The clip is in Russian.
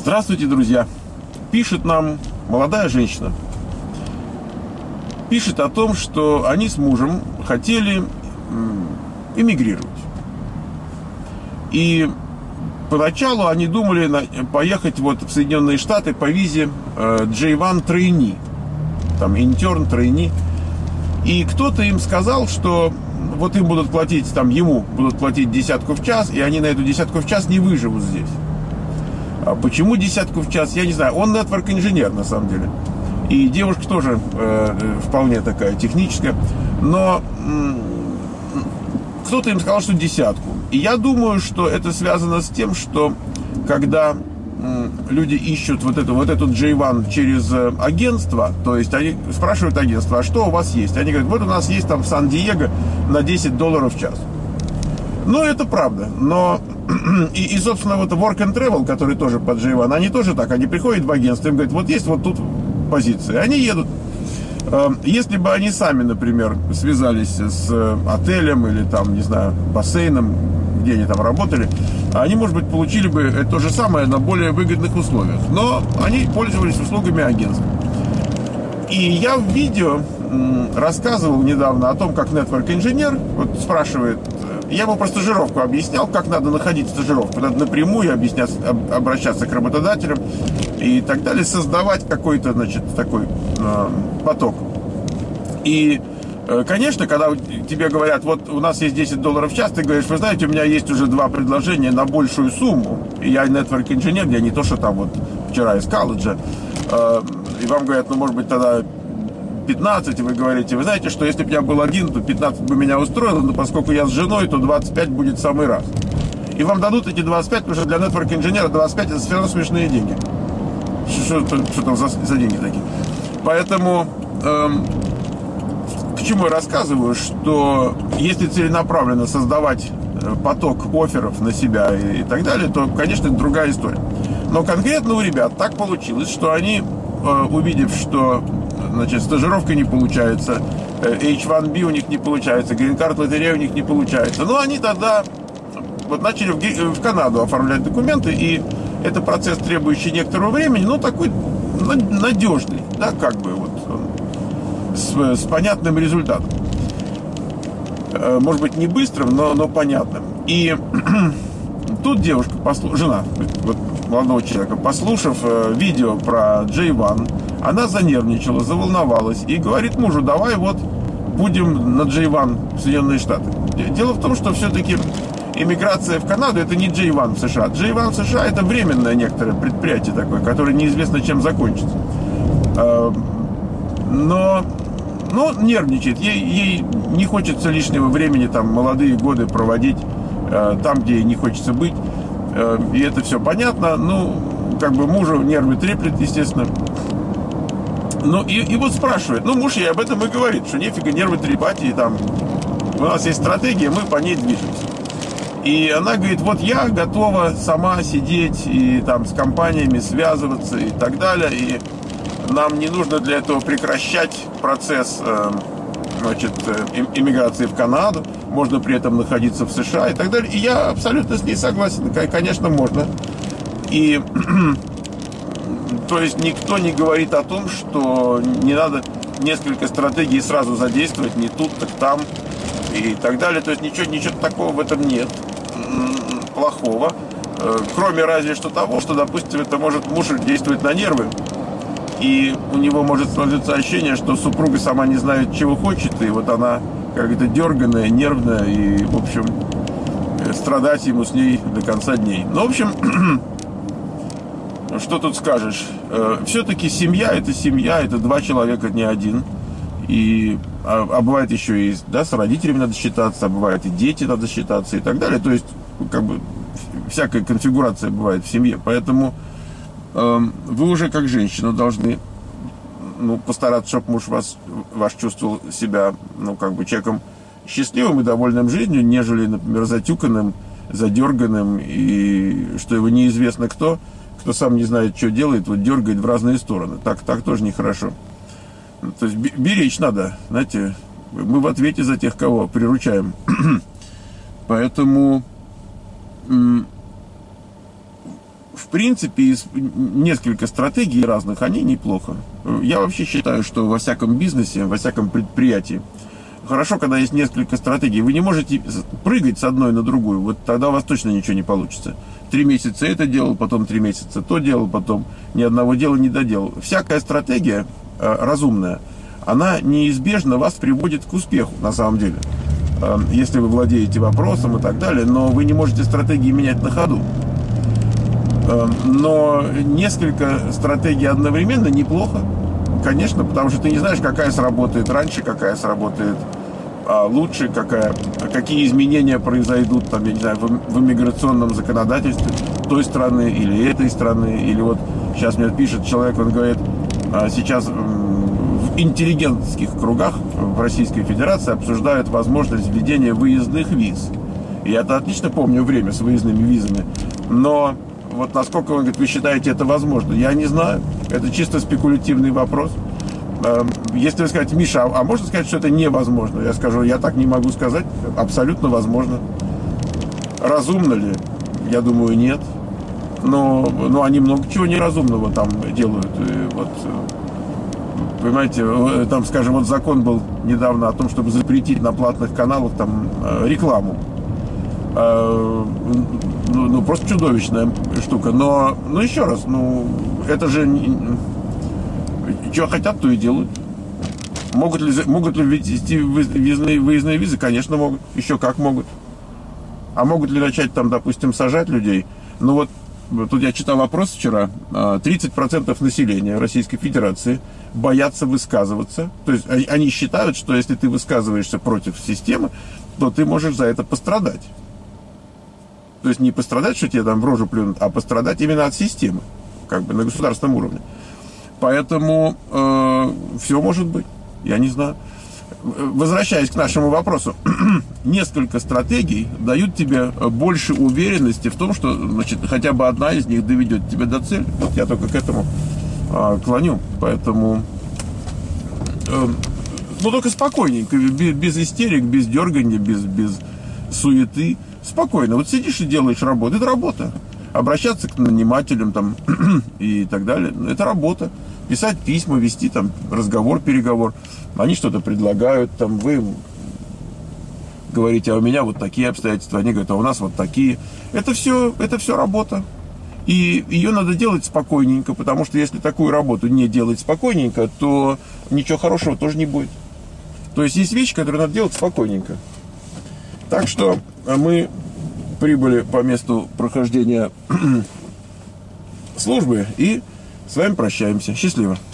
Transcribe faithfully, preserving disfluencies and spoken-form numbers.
Здравствуйте, друзья! Пишет нам молодая женщина. Пишет о том, что они с мужем хотели эмигрировать. И поначалу они думали поехать вот в Соединенные Штаты по визе джей один trainee. Там intern, trainee. И кто-то им сказал, что вот им будут платить, там ему будут платить десятку в час, и они на эту десятку в час не выживут здесь. А почему десятку в час, я не знаю. Он нетворк-инженер, на самом деле. И девушка тоже э, вполне такая техническая. Но э, кто-то им сказал, что десятку. И я думаю, что это связано с тем, что когда э, люди ищут вот эту, вот эту джей один через э, агентство, то есть они спрашивают агентство, а что у вас есть? Они говорят, вот у нас есть там в Сан-Диего на десять долларов в час. Ну, это правда, но и, и, собственно, вот Work and Travel, который тоже под джей один, они тоже так, они приходят в агентство, им говорят, вот есть вот тут позиции, они едут. Если бы они сами, например, связались с отелем или там, не знаю, бассейном, где они там работали, они, может быть, получили бы то же самое на более выгодных условиях. Но они пользовались услугами агентства. И я в видео рассказывал недавно о том, как нетворк-инженер вот спрашивает. Я ему про стажировку объяснял, как надо находить стажировку. Надо напрямую объяснять, обращаться к работодателям и так далее, создавать какой-то, значит, такой э, поток. И, э, конечно, когда тебе говорят, вот у нас есть десять долларов в час, ты говоришь, вы знаете, у меня есть уже два предложения на большую сумму. И я нетворк-инженер, я не то, что там вот вчера из колледжа. Э, и вам говорят, ну, может быть, тогда пятнадцать, и вы говорите, вы знаете, что если бы я был один, то пятнадцать бы меня устроило, но поскольку я с женой, то двадцать пять будет в самый раз. И вам дадут эти двадцать пять, потому что для нетворк-инженера двадцать пять это все равно смешные деньги. Что, что, что там за, за деньги такие? Поэтому эм, к чему я рассказываю, что если целенаправленно создавать поток офферов на себя и, и так далее, то, конечно, это другая история. Но конкретно у ребят так получилось, что они, э, увидев, что значит, стажировка не получается, эйч один би у них не получается, грин-карт лотерея у них не получается. Ну, они тогда вот начали в, в Канаду оформлять документы, и это процесс, требующий некоторого времени, но такой надежный, да, как бы вот с, с понятным результатом. Может быть, не быстрым, но, но понятным. И тут девушка, послу... жена вот, молодого человека, послушав э, видео про джей один, она занервничала, заволновалась и говорит мужу, давай вот будем на джей один в Соединенные Штаты. Дело в том, что все-таки иммиграция в Канаду это не джей один в США. джей один в США это временное некоторое предприятие такое, которое неизвестно чем закончится. Но, но нервничает. Ей, ей не хочется лишнего времени, там, молодые годы проводить там, где ей не хочется быть. И это все понятно. Ну, как бы мужу нервы треплет, естественно. Ну, и, и вот спрашивает, ну, муж ей об этом и говорит, что нефига нервы трепать, и там, у нас есть стратегия, мы по ней движемся. И она говорит, вот я готова сама сидеть и там с компаниями связываться и так далее, и нам не нужно для этого прекращать процесс, э, значит, иммиграции в Канаду, можно при этом находиться в США и так далее. И я абсолютно с ней согласен, конечно, можно. И... То есть никто не говорит о том, что не надо несколько стратегий сразу задействовать, не тут, так там и так далее. То есть ничего, ничего такого в этом нет плохого. Кроме разве что того, что, допустим, это может муж действовать на нервы. И у него может сложиться ощущение, что супруга сама не знает, чего хочет. И вот она как-то дерганая, нервная. И, в общем, страдать ему с ней до конца дней. Ну, в общем... Что тут скажешь? Все-таки семья – это семья, это два человека, не один. И, а, а бывает еще и да, с родителями надо считаться, а бывает и дети надо считаться и так далее. То есть, как бы, всякая конфигурация бывает в семье. Поэтому э, вы уже как женщина должны ну, постараться, чтобы муж вас, ваш чувствовал себя ну, как бы человеком счастливым и довольным жизнью, нежели, например, затюканным, задерганным, и что его неизвестно кто, кто сам не знает, что делает, вот дергает в разные стороны. Так, так тоже нехорошо. То есть беречь надо, знаете, мы в ответе за тех, кого приручаем. Поэтому в принципе, из несколько стратегий разных, они неплохо. Я вообще считаю, что во всяком бизнесе, во всяком предприятии хорошо, когда есть несколько стратегий. Вы не можете прыгать с одной на другую, вот тогда у вас точно ничего не получится. Три месяца это делал, потом три месяца то делал, потом ни одного дела не доделал. Всякая стратегия э, разумная, она неизбежно вас приводит к успеху, на самом деле. Э, если вы владеете вопросом и так далее, но вы не можете стратегии менять на ходу. Э, но несколько стратегий одновременно неплохо. Конечно, потому что ты не знаешь, какая сработает раньше, какая сработает а, лучше, какая, какие изменения произойдут там, я не знаю, в, в иммиграционном законодательстве той страны или этой страны. Или вот сейчас мне пишет человек, он говорит, а, сейчас в интеллигентских кругах в Российской Федерации обсуждают возможность введения выездных виз. И я-то отлично помню время с выездными визами, но вот насколько, он говорит, вы считаете это возможно? Я не знаю. Это чисто спекулятивный вопрос. Если вы скажете, Миша, а можно сказать, что это невозможно? Я скажу, я так не могу сказать. Абсолютно возможно. Разумно ли? Я думаю, нет. Но, но они много чего неразумного там делают. И вот, понимаете, там, скажем, вот закон был недавно о том, чтобы запретить на платных каналах там рекламу. Ну, ну, просто чудовищная штука. Но, ну, еще раз, ну, это же... Что хотят, то и делают. Могут ли, могут ли ввести выездные, выездные визы? Конечно, могут. Еще как могут. А могут ли начать там, допустим, сажать людей? Ну, вот, тут я читал вопрос вчера. тридцать процентов населения Российской Федерации боятся высказываться. То есть они считают, что если ты высказываешься против системы, то ты можешь за это пострадать. То есть не пострадать, что тебе там в рожу плюнут, а пострадать именно от системы, как бы на государственном уровне. Поэтому э, все может быть, я не знаю. Возвращаясь к нашему вопросу, несколько стратегий дают тебе больше уверенности в том, что, значит, хотя бы одна из них доведет тебя до цели. Вот я только к этому э, клоню. Поэтому, э, ну, только спокойненько, без, без истерик, без дергания, без, без суеты. Спокойно. Вот сидишь и делаешь работу. Это работа. Обращаться к нанимателям там, и так далее. Это работа. Писать письма, вести там разговор, переговор. Они что-то предлагают. Там, вы говорите, а у меня вот такие обстоятельства. Они говорят, а у нас вот такие. Это все, это все работа. И ее надо делать спокойненько. Потому что если такую работу не делать спокойненько, то ничего хорошего тоже не будет. То есть есть вещи, которые надо делать спокойненько. Так что мы прибыли по месту прохождения службы и с вами прощаемся. Счастливо.